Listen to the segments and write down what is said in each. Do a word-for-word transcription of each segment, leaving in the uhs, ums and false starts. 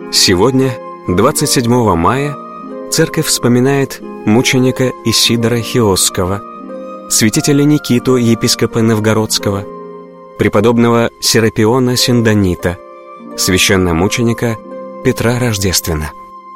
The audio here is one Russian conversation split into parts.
Сегодня, двадцать седьмого мая, церковь вспоминает мученика Исидора Хиосского, святителя Никиту, епископа Новгородского, преподобного Серапиона Синдонита, священномученика Петра Рождествена.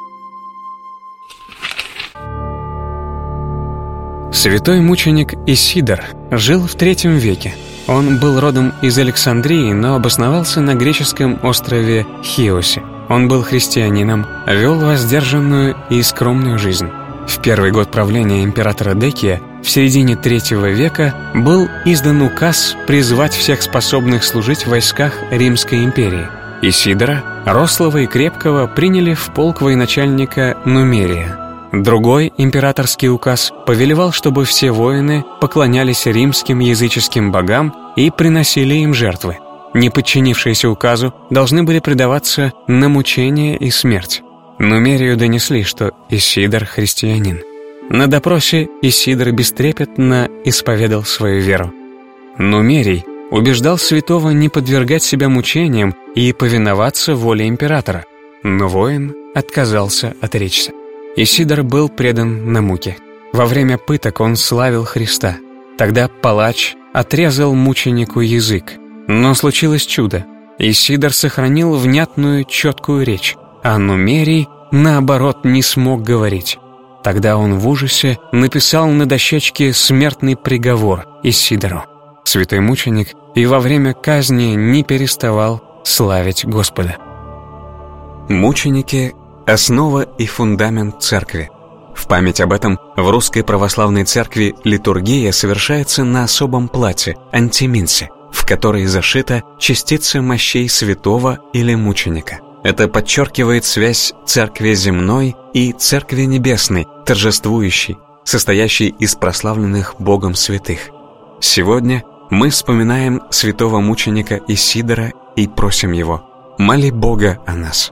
Святой мученик Исидор жил в третьем веке. Он был родом из Александрии, но обосновался на греческом острове Хиосе. Он был христианином, вел воздержанную и скромную жизнь. В первый год правления императора Декия, в середине третьего века, был издан указ призвать всех способных служить в войсках Римской империи. Исидора, рослого и крепкого, приняли в полк военачальника Нумерия. Другой императорский указ повелевал, чтобы все воины поклонялись римским языческим богам и приносили им жертвы. Не подчинившиеся указу должны были предаваться на мучение и смерть. Нумерию донесли, что Исидор христианин. На допросе Исидор бестрепетно исповедал свою веру. Нумерий убеждал святого не подвергать себя мучениям и повиноваться воле императора, но воин отказался отречься. Исидор был предан на муки. Во время пыток он славил Христа. Тогда палач отрезал мученику язык. Но случилось чудо. Исидор сохранил внятную, четкую речь, а Нумерий, наоборот, не смог говорить. Тогда он в ужасе написал на дощечке смертный приговор Исидору. Святой мученик и во время казни не переставал славить Господа. Мученики — основа и фундамент церкви. В память об этом в Русской Православной Церкви литургия совершается на особом плате — антиминсе, в которой зашита частица мощей святого или мученика. Это подчеркивает связь церкви земной и церкви небесной, торжествующей, состоящей из прославленных Богом святых. Сегодня мы вспоминаем святого мученика Исидора и просим его: моли Бога о нас.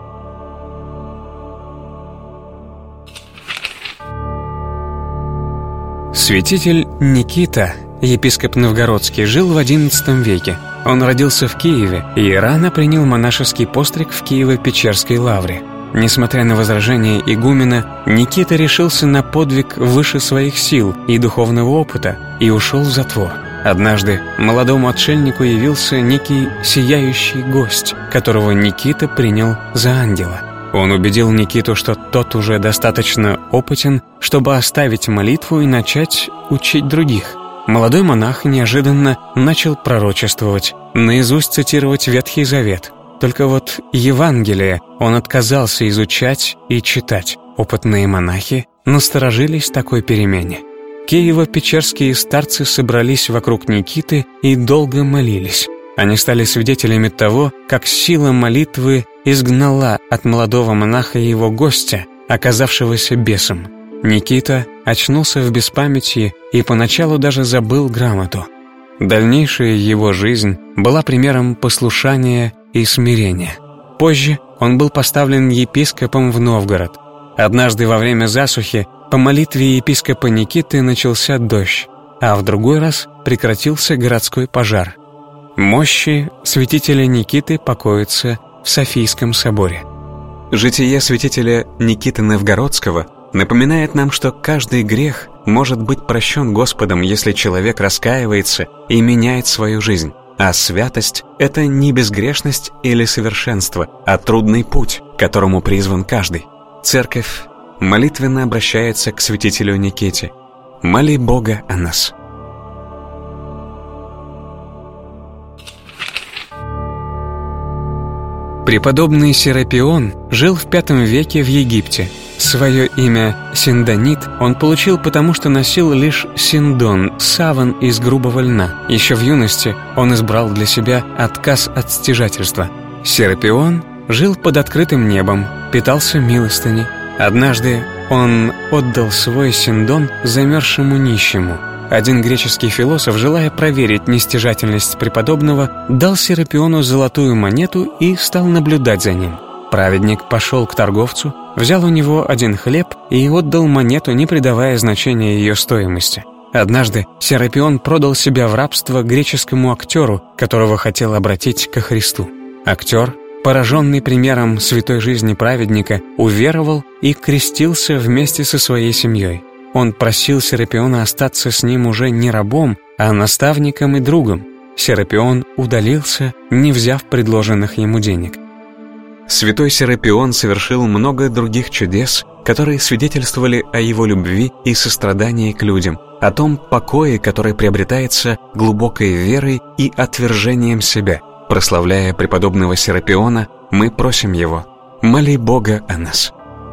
Святитель Никита, епископ Новгородский, жил в одиннадцатом веке. Он родился в Киеве и рано принял монашеский постриг в Киево-Печерской лавре. Несмотря на возражения игумена, Никита решился на подвиг выше своих сил и духовного опыта и ушел в затвор. Однажды молодому отшельнику явился некий сияющий гость, которого Никита принял за ангела. Он убедил Никиту, что тот уже достаточно опытен, чтобы оставить молитву и начать учить других. Молодой монах неожиданно начал пророчествовать, наизусть цитировать Ветхий Завет. Только вот Евангелие он отказался изучать и читать. Опытные монахи насторожились такой перемене. Киево-печерские старцы собрались вокруг Никиты и долго молились. Они стали свидетелями того, как сила молитвы изгнала от молодого монаха его гостя, оказавшегося бесом. Никита очнулся в беспамятии и поначалу даже забыл грамоту. Дальнейшая его жизнь была примером послушания и смирения. Позже он был поставлен епископом в Новгород. Однажды во время засухи по молитве епископа Никиты начался дождь, а в другой раз прекратился городской пожар. Мощи святителя Никиты покоятся в Софийском соборе. Житие святителя Никиты Новгородского напоминает нам, что каждый грех может быть прощен Господом, если человек раскаивается и меняет свою жизнь. А святость — это не безгрешность или совершенство, а трудный путь, к которому призван каждый. Церковь молитвенно обращается к святителю Никите: моли Бога о нас. Преподобный Серапион жил в пятом веке в Египте. Свое имя Синдонит он получил потому, что носил лишь синдон, саван из грубого льна. Еще в юности он избрал для себя отказ от стяжательства. Серапион жил под открытым небом, питался милостыней. Однажды он отдал свой синдон замерзшему нищему. Один греческий философ, желая проверить нестяжательность преподобного, дал Серапиону золотую монету и стал наблюдать за ним. Праведник пошел к торговцу, взял у него один хлеб и отдал монету, не придавая значения ее стоимости. Однажды Серапион продал себя в рабство греческому актеру, которого хотел обратить ко Христу. Актер пораженный примером святой жизни праведника, уверовал и крестился вместе со своей семьей. Он просил Серапиона остаться с ним уже не рабом, а наставником и другом. Серапион удалился, не взяв предложенных ему денег. Святой Серапион совершил много других чудес, которые свидетельствовали о его любви и сострадании к людям, о том покое, который приобретается глубокой верой и отвержением себя. Прославляя преподобного Серапиона, мы просим его: моли Бога о нас.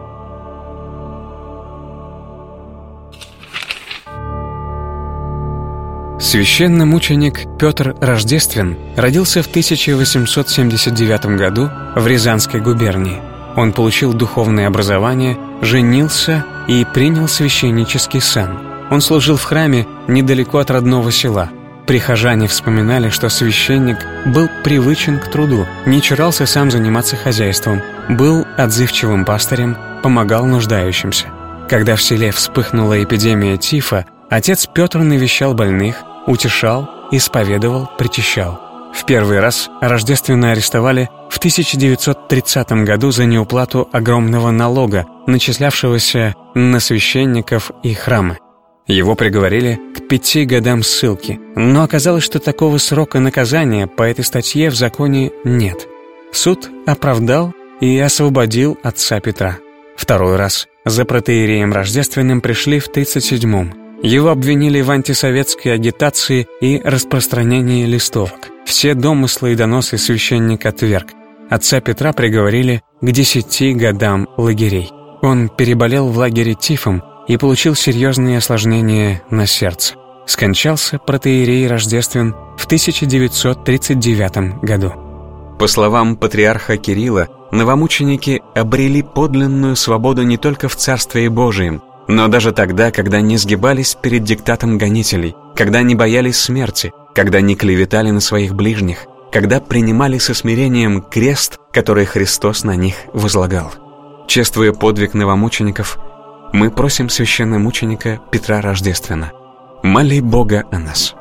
Священномученик Петр Рождествен родился в тысяча восемьсот семьдесят девятом году в Рязанской губернии. Он получил духовное образование, женился и принял священнический сан. Он служил в храме недалеко от родного села. Прихожане вспоминали, что священник был привычен к труду, не чурался сам заниматься хозяйством, был отзывчивым пастырем, помогал нуждающимся. Когда в селе вспыхнула эпидемия тифа, отец Петр навещал больных, утешал, исповедовал, причащал. В первый раз Рождествена арестовали в тысяча девятьсот тридцатом году за неуплату огромного налога, начислявшегося на священников и храмы. Его приговорили к пяти годам ссылки, но оказалось, что такого срока наказания по этой статье в законе нет. Суд оправдал и освободил отца Петра. Второй раз за протоиереем Рождественным пришли в тридцать седьмом. Его обвинили в антисоветской агитации и распространении листовок. Все домыслы и доносы священник отверг. Отца Петра приговорили к десяти годам лагерей. Он переболел в лагере тифом и получил серьезные осложнения на сердце. Скончался протоиерей Рождествен в тысяча девятьсот тридцать девятом году. По словам патриарха Кирилла, новомученики обрели подлинную свободу не только в Царстве Божием, но даже тогда, когда не сгибались перед диктатом гонителей, когда не боялись смерти, когда не клеветали на своих ближних, когда принимали со смирением крест, который Христос на них возлагал. Чествуя подвиг новомучеников, мы просим священномученика Петра Рождествена: моли Бога о нас.